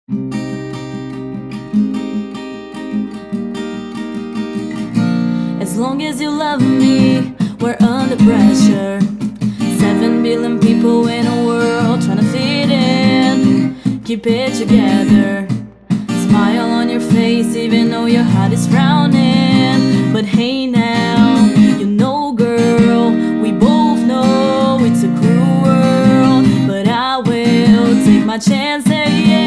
As long as you love me, we're under pressure. 7 billion people in a world trying to fit in. Keep it together. Smile on your face even though your heart is frowning. But hey now, you know girl, we both know it's a cruel world. But I will take my chance, say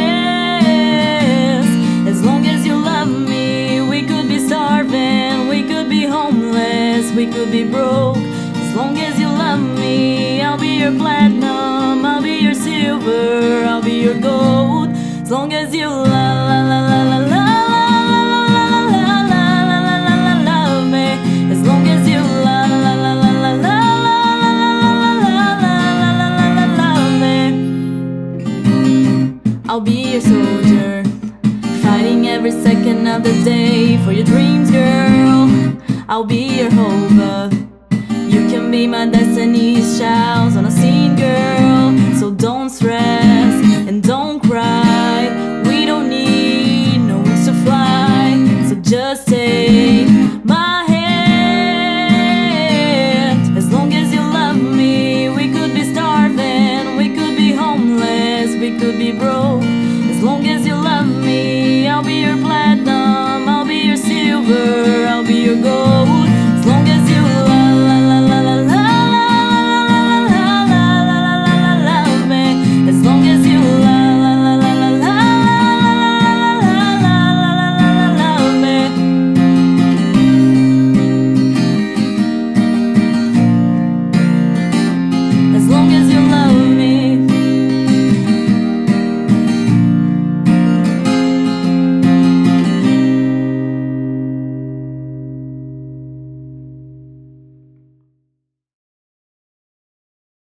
yes. As long as you love me, we could be starving, we could be homeless, we could be broke. As long as you love me, I'll be your platinum, I'll be your silver, I'll be your gold. As long as you love me. As long as you love me. I'll be your soldier, fighting every second of the day for your dreams, girl. I'll be your hope. You can be my destiny's child on a scene, girl. So don't stress and don't cry. We don't need no wings to fly. So just take my hand. As long as you love me, we could be starving, we could be homeless, we could be broke. As long as you love me, I'll be your platinum, I'll be your silver, I'll be your gold.